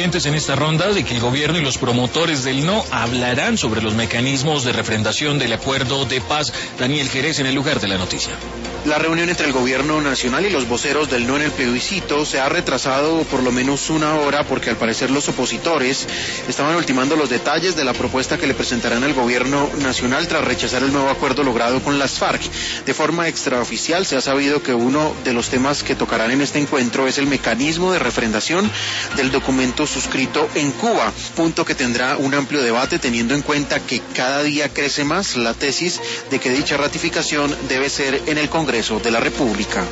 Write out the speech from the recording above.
pendientes en esta ronda de que el gobierno y los promotores del no hablarán sobre los mecanismos de refrendación del acuerdo de paz. Daniel Jerez en el lugar de la noticia. La reunión entre el gobierno nacional y los voceros del no en el plebiscito se ha retrasado por lo menos una hora porque al parecer los opositores estaban ultimando los detalles de la propuesta que le presentarán al gobierno nacional tras rechazar el nuevo acuerdo logrado con las FARC. De forma extraoficial se ha sabido que uno de los temas que tocarán en este encuentro es el mecanismo de refrendación del documento suscrito en Cuba, punto que tendrá un amplio debate teniendo en cuenta que cada día crece más la tesis de que dicha ratificación debe ser en el Congreso de la República.